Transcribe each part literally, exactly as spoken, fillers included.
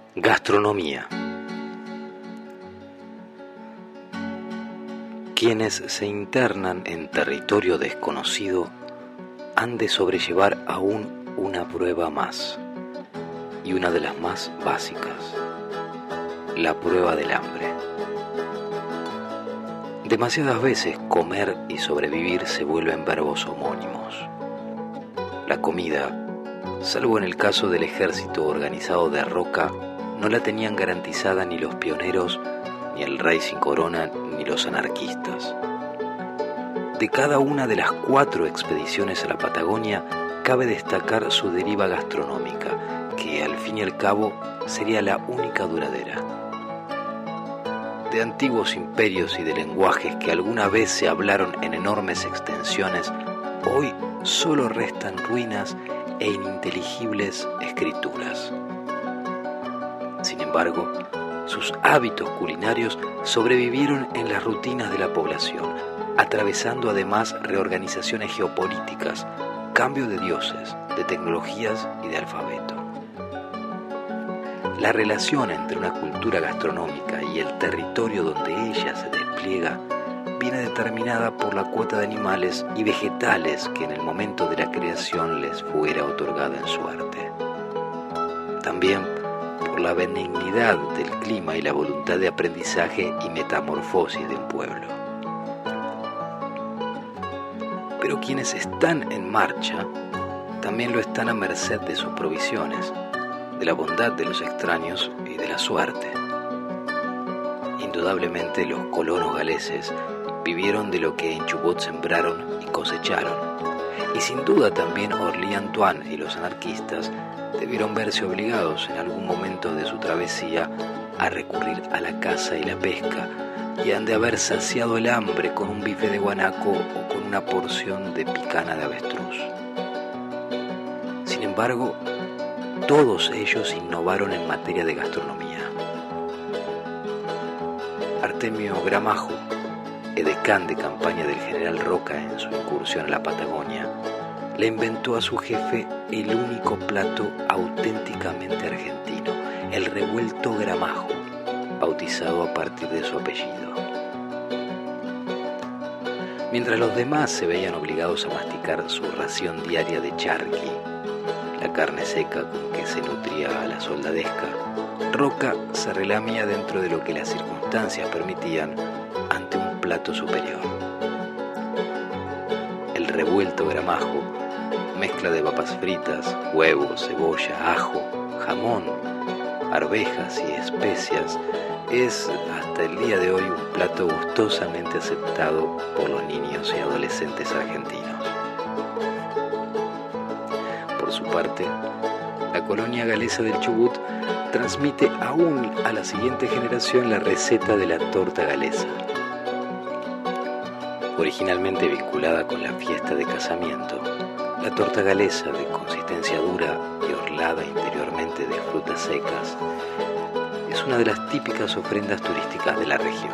Gastronomía. Quienes se internan en territorio desconocido han de sobrellevar aún una prueba más, y una de las más básicas, la prueba del hambre. Demasiadas veces comer y sobrevivir se vuelven verbos homónimos. La comida, salvo en el caso del ejército organizado de Roca, no la tenían garantizada ni los pioneros, ni el rey sin corona, ni los anarquistas. De cada una de las cuatro expediciones a la Patagonia, cabe destacar su deriva gastronómica, que al fin y al cabo sería la única duradera. De antiguos imperios y de lenguajes que alguna vez se hablaron en enormes extensiones, hoy solo restan ruinas e ininteligibles escrituras. Sin embargo, sus hábitos culinarios sobrevivieron en las rutinas de la población, atravesando además reorganizaciones geopolíticas, cambio de dioses, de tecnologías y de alfabeto. La relación entre una cultura gastronómica y el territorio donde ella se despliega viene determinada por la cuota de animales y vegetales que en el momento de la creación les fuera otorgada en suerte. También por la benignidad del clima y la voluntad de aprendizaje y metamorfosis de un pueblo. Pero quienes están en marcha también lo están a merced de sus provisiones, de la bondad de los extraños y de la suerte. Indudablemente los colonos galeses vivieron de lo que en Chubut sembraron y cosecharon, y sin duda también Orly-Antoine y los anarquistas debieron verse obligados en algún momento de su travesía a recurrir a la caza y la pesca, y han de haber saciado el hambre con un bife de guanaco o con una porción de picana de avestruz. Sin embargo, todos ellos innovaron en materia de gastronomía. Artemio Gramajo, edecán de campaña del general Roca en su incursión a la Patagonia, le inventó a su jefe el único plato auténticamente argentino, el revuelto Gramajo, bautizado a partir de su apellido. Mientras los demás se veían obligados a masticar su ración diaria de charqui, la carne seca con que se nutría a la soldadesca, Roca se relamía dentro de lo que las circunstancias permitían ante un plato superior. El revuelto Gramajo, mezcla de papas fritas, huevos, cebolla, ajo, jamón, arvejas y especias, es hasta el día de hoy un plato gustosamente aceptado por los niños y adolescentes argentinos. Por su parte, la colonia galesa del Chubut transmite aún a la siguiente generación la receta de la torta galesa. Originalmente vinculada con la fiesta de casamiento, la torta galesa, de consistencia dura y orlada interiormente de frutas secas, es una de las típicas ofrendas turísticas de la región.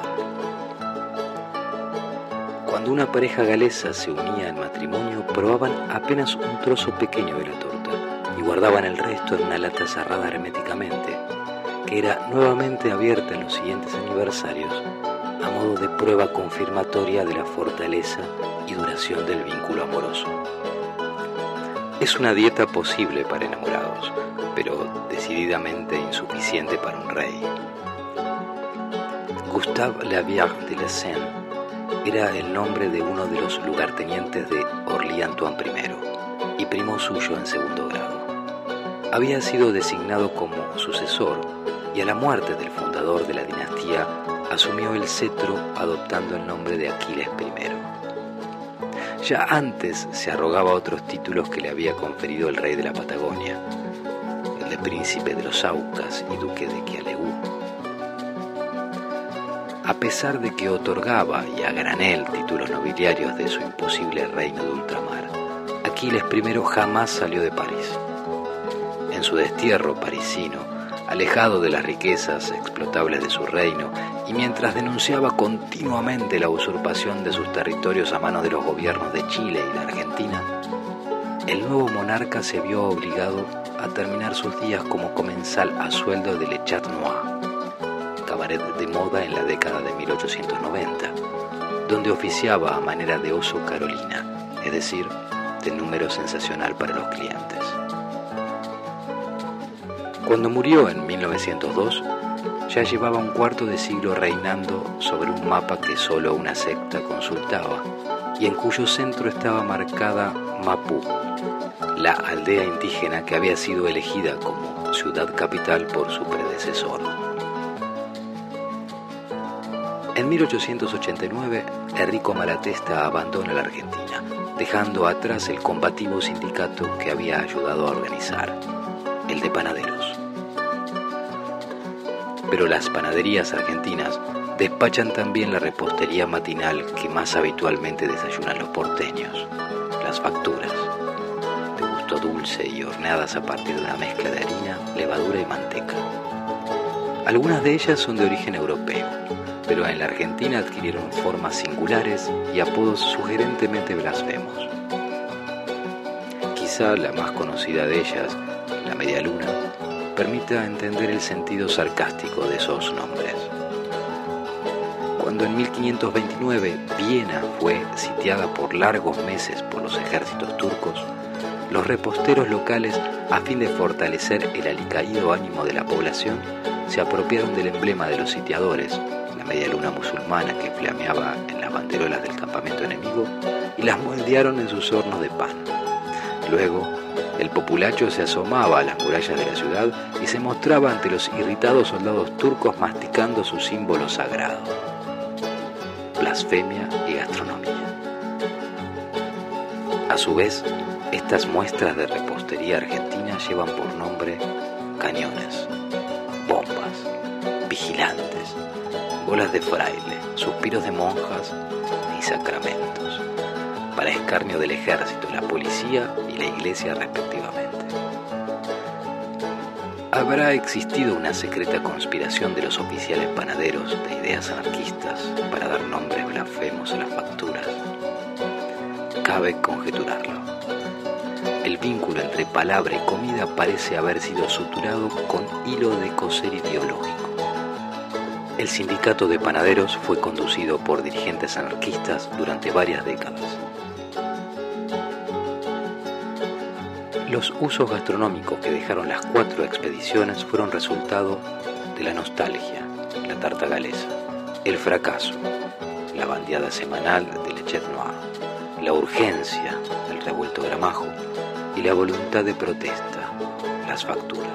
Cuando una pareja galesa se unía en matrimonio, probaban apenas un trozo pequeño de la torta y guardaban el resto en una lata cerrada herméticamente, que era nuevamente abierta en los siguientes aniversarios a modo de prueba confirmatoria de la fortaleza y duración del vínculo amoroso. Es una dieta posible para enamorados, pero decididamente insuficiente para un rey. Gustave Labiard de la Seine era el nombre de uno de los lugartenientes de Orly-Antoine primero y primo suyo en segundo grado. Había sido designado como sucesor y a la muerte del fundador de la dinastía asumió el cetro adoptando el nombre de Aquiles primero. Ya antes se arrogaba otros títulos que le había conferido el rey de la Patagonia, el de príncipe de los Aucas y duque de Quialegú. A pesar de que otorgaba y a granel títulos nobiliarios de su imposible reino de ultramar, Aquiles primero jamás salió de París. En su destierro parisino, alejado de las riquezas explotables de su reino, y mientras denunciaba continuamente la usurpación de sus territorios a manos de los gobiernos de Chile y de Argentina, el nuevo monarca se vio obligado a terminar sus días como comensal a sueldo de Le Chat Noir, cabaret de moda en la década de mil ochocientos noventa, donde oficiaba a manera de oso Carolina, es decir, de número sensacional para los clientes. Cuando murió en mil novecientos dos, ya llevaba un cuarto de siglo reinando sobre un mapa que solo una secta consultaba y en cuyo centro estaba marcada Mapú, la aldea indígena que había sido elegida como ciudad capital por su predecesor. En mil ochocientos ochenta y nueve, Enrico Malatesta abandona la Argentina, dejando atrás el combativo sindicato que había ayudado a organizar, el de panaderos. Pero las panaderías argentinas despachan también la repostería matinal que más habitualmente desayunan los porteños, las facturas, de gusto dulce y horneadas a partir de una mezcla de harina, levadura y manteca. Algunas de ellas son de origen europeo, pero en la Argentina adquirieron formas singulares y apodos sugerentemente blasfemos. Quizá la más conocida de ellas, la Media Luna, permita entender el sentido sarcástico de esos nombres. Cuando en mil quinientos veintinueve Viena fue sitiada por largos meses por los ejércitos turcos, los reposteros locales, a fin de fortalecer el alicaído ánimo de la población, se apropiaron del emblema de los sitiadores, la media luna musulmana que flameaba en las banderolas del campamento enemigo, y las moldearon en sus hornos de pan. Luego, el populacho se asomaba a las murallas de la ciudad y se mostraba ante los irritados soldados turcos masticando su símbolo sagrado: blasfemia y gastronomía. A su vez, estas muestras de repostería argentina llevan por nombre cañones, bombas, vigilantes, bolas de fraile, suspiros de monjas y sacramentos, para escarnio del ejército, la policía y la iglesia respectivamente. ¿Habrá existido una secreta conspiración de los oficiales panaderos de ideas anarquistas para dar nombres blasfemos a las facturas? Cabe conjeturarlo. El vínculo entre palabra y comida parece haber sido suturado con hilo de coser ideológico. El sindicato de panaderos fue conducido por dirigentes anarquistas durante varias décadas. Los usos gastronómicos que dejaron las cuatro expediciones fueron resultado de la nostalgia, la tarta galesa, el fracaso, la bandeada semanal de Le Chat Noir, la urgencia, el revuelto gramajo, y la voluntad de protesta, las facturas.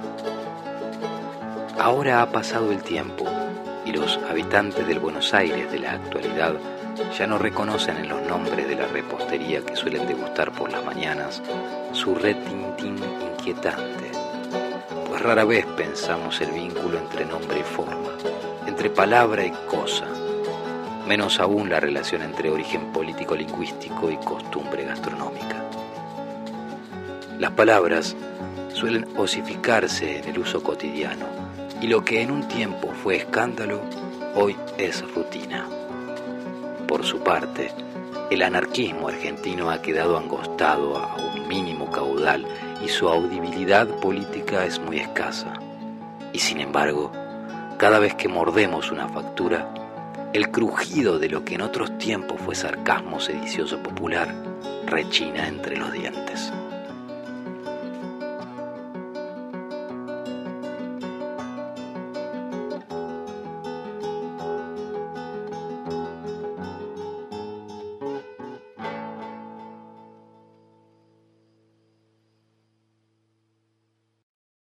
Ahora ha pasado el tiempo y los habitantes del Buenos Aires de la actualidad ya no reconocen en los nombres de la repostería que suelen degustar por las mañanas su retintín inquietante, pues rara vez pensamos el vínculo entre nombre y forma, entre palabra y cosa, menos aún la relación entre origen político-lingüístico y costumbre gastronómica. Las palabras suelen osificarse en el uso cotidiano, y lo que en un tiempo fue escándalo, hoy es rutina. Por su parte, el anarquismo argentino ha quedado angostado a un mínimo caudal y su audibilidad política es muy escasa. Y sin embargo, cada vez que mordemos una factura, el crujido de lo que en otros tiempos fue sarcasmo sedicioso popular rechina entre los dientes.